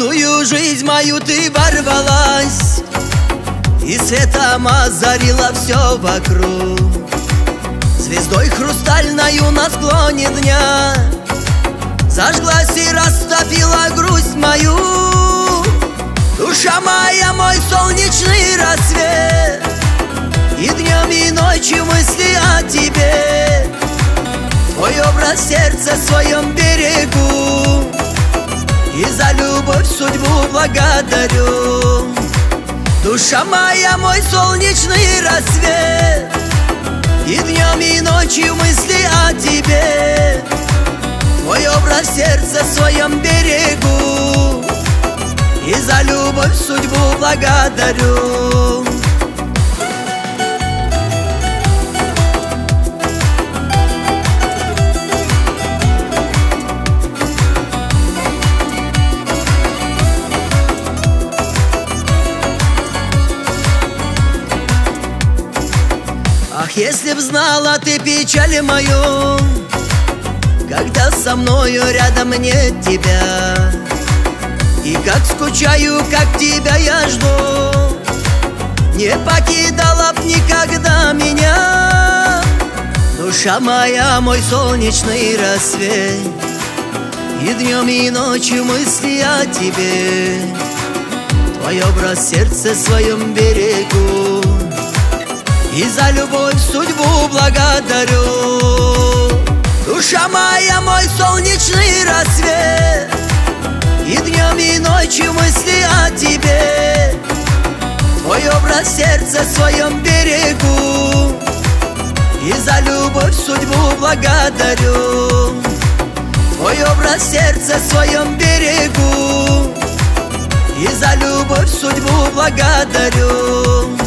молодую жизнь мою ты ворвалась, и светом озарила все вокруг. Звездой хрустальною на склоне дня зажглась и растопила грусть мою. Душа моя, мой солнечный рассвет, и днем и ночью мысли о тебе. Твой образ сердца в своем берегу, и за любовь судьбу благодарю. Душа моя, мой солнечный рассвет, и днем и ночью мысли о тебе. Твой образ сердца в своем берегу, и за любовь судьбу благодарю. Ах, если б знала ты печаль мою, когда со мною рядом нет тебя, и как скучаю, как тебя я жду, не покидала б никогда меня. Душа моя, мой солнечный рассвет, и днем и ночью мысли о тебе. Твой образ сердца в своем берегу, и за любовь судьбу благодарю. Душа моя, мой солнечный рассвет, и днем и ночью мысли о тебе. Твой образ сердца в своем берегу, и за любовь судьбу благодарю. Твой образ сердца в своем берегу, и за любовь судьбу благодарю.